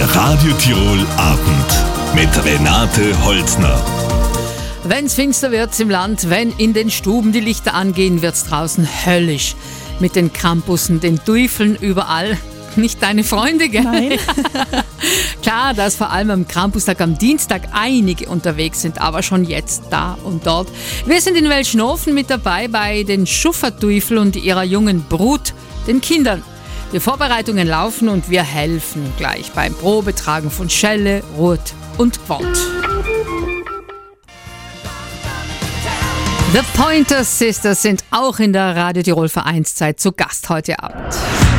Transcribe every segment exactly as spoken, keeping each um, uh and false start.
Radio Tirol Abend mit Renate Holzner. Wenn's finster wird im Land, wenn in den Stuben die Lichter angehen, wird's draußen höllisch. Mit den Krampussen, den Teufeln überall. Nicht deine Freunde, gell? Nein. Klar, dass vor allem am Krampustag am Dienstag einige unterwegs sind, aber schon jetzt da und dort. Wir sind in Welschnofen mit dabei bei den Schufferteufel und ihrer jungen Brut, den Kindern. Die Vorbereitungen laufen und wir helfen gleich beim Probetragen von Schelle, Rot und Quant. The Pointer Sisters sind auch in der Radio Tirol Vereinszeit zu Gast heute Abend.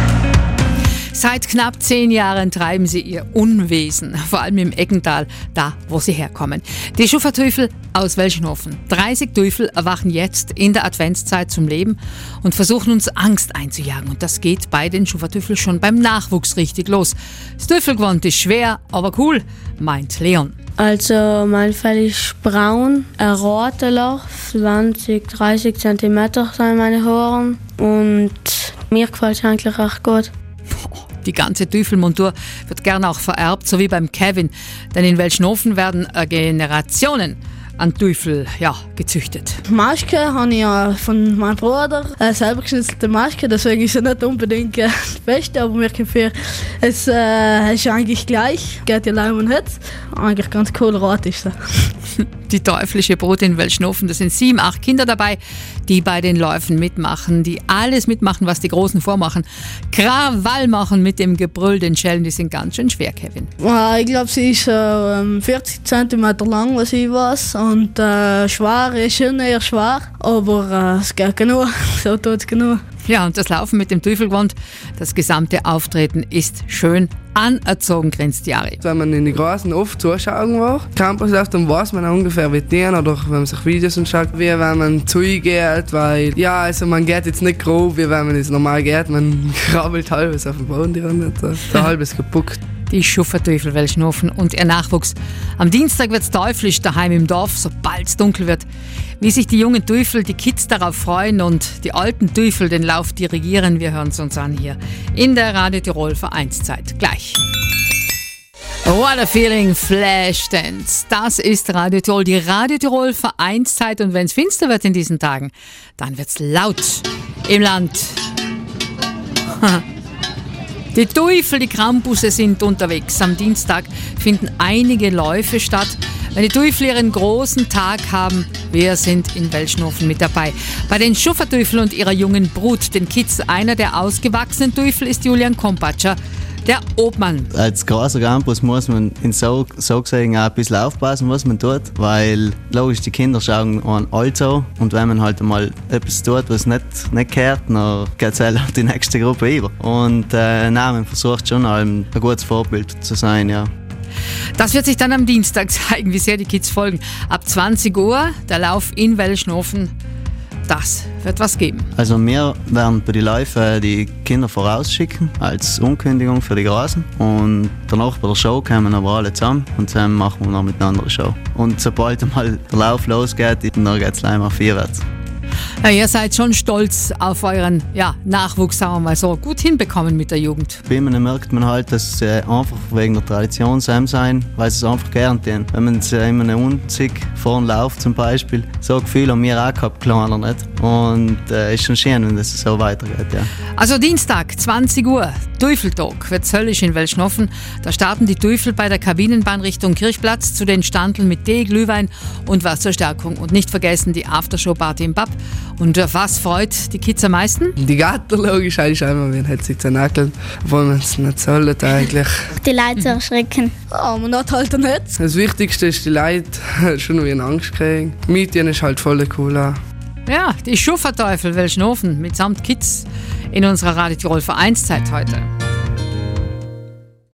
Seit knapp zehn Jahren treiben sie ihr Unwesen, vor allem im Eggental, da wo sie herkommen. Die Schufferteufel aus Welschnofen. dreißig Teufel erwachen jetzt in der Adventszeit zum Leben und versuchen uns Angst einzujagen. Und das geht bei den Schufferteufel schon beim Nachwuchs richtig los. Das Teufelgewand ist schwer, aber cool, meint Leon. Also mein Fell ist braun, ein roter Loch, zwanzig, dreißig Zentimeter sind meine Haare und mir gefällt es eigentlich echt gut. Die ganze Teufelmontur wird gerne auch vererbt, so wie beim Kevin. Denn in Welschnofen werden Generationen an Teufel ja, gezüchtet. Maske habe ich ja von meinem Bruder, eine selber geschnitzelte Maske, deswegen ist sie nicht unbedingt äh, die beste, aber mir gefällt es äh, ist eigentlich gleich, geht ja Leim und Hitz, eigentlich ganz cool, rot ist sie. Die teuflische Brut in Welschnofen, da sind sieben, acht Kinder dabei, die bei den Läufen mitmachen, die alles mitmachen, was die Großen vormachen. Krawall machen mit dem Gebrüll, den Schellen, die sind ganz schön schwer, Kevin. Ich glaube, sie ist äh, vierzig Zentimeter lang, was ich weiß, und äh, schwer ist schon eher schwer, aber äh, es geht genug, so tut es genug. Ja, und das Laufen mit dem Teufelgewand, das gesamte Auftreten ist schön anerzogen, grinst Jari. Wenn man in die Großen oft zuschauen will, Campus läuft, dann weiß man ungefähr wie die, oder wenn man sich Videos anschaut, wie wenn man zugeht, weil, ja, also man geht jetzt nicht grob, wie wenn man es normal geht, man krabbelt halbes auf den Boden, die Runde, der halbes gepuckt. Die Schufferteufel Welschnofen und ihr Nachwuchs. Am Dienstag wird's teuflisch daheim im Dorf, sobald es dunkel wird. Wie sich die jungen Teufel, die Kids darauf freuen und die alten Teufel den Lauf dirigieren, wir hören es uns an hier in der Radio Tirol Vereinszeit. Gleich. What a feeling, Flashdance. Das ist Radio Tirol, die Radio Tirol Vereinszeit. Und wenn es finster wird in diesen Tagen, dann wird's laut im Land. Die Teufel, die Krampusse sind unterwegs. Am Dienstag finden einige Läufe statt. Wenn die Teufel ihren großen Tag haben, wir sind in Welschnofen mit dabei. Bei den Schufferteufel und ihrer jungen Brut, den Kids, einer der ausgewachsenen Teufel ist Julian Kompatscher, der Obmann. Als großer Campus muss man in so, so gesehen auch ein bisschen aufpassen, was man tut, weil logisch die Kinder schauen an alt so und wenn man halt einmal etwas tut, was nicht, nicht gehört, dann geht es halt auf die nächste Gruppe über. Und äh, nein, man versucht schon ein gutes Vorbild zu sein, ja. Das wird sich dann am Dienstag zeigen, wie sehr die Kids folgen. Ab zwanzig Uhr, der Lauf in Welschnofen. Das wird was geben. Also wir werden bei den Läufen die Kinder vorausschicken als Ankündigung für die Großen und danach bei der Show kommen aber alle zusammen und dann machen wir noch miteinander eine Show. Und sobald mal der Lauf losgeht, dann geht es gleich mal vorwärts. Ja, ihr seid schon stolz auf euren ja, Nachwuchs, sagen wir mal so, gut hinbekommen mit der Jugend. Bei ihnen merkt man halt, dass sie einfach wegen der Tradition sein, weil sie es einfach gern tun. Wenn man sie in einem Unzig vorn läuft zum Beispiel, so ein Gefühl haben wir auch gehabt, kleiner nicht. Und es äh, ist schon schön, wenn es so weitergeht. Ja. Also Dienstag, zwanzig Uhr, Teufeltag, wird höllisch in Welschnofen. Da starten die Teufel bei der Kabinenbahn Richtung Kirchplatz zu den Standeln mit Tee, Glühwein und Wasserstärkung. Und nicht vergessen die Aftershow-Party im Pub. Und was freut die Kids am meisten? Die Gatter logisch, eigentlich einmal, wenn hat sich zernackeln, obwohl man es nicht sollte eigentlich. Die Leute zu erschrecken. Ja, man hat halt nicht. Das Wichtigste ist, die Leute schon wie eine Angst kriegen. Mietien ist halt voll cool. Auch. Ja, die Schufferteufel Welschnofen mitsamt Kids in unserer Radio Tirol Vereinszeit heute.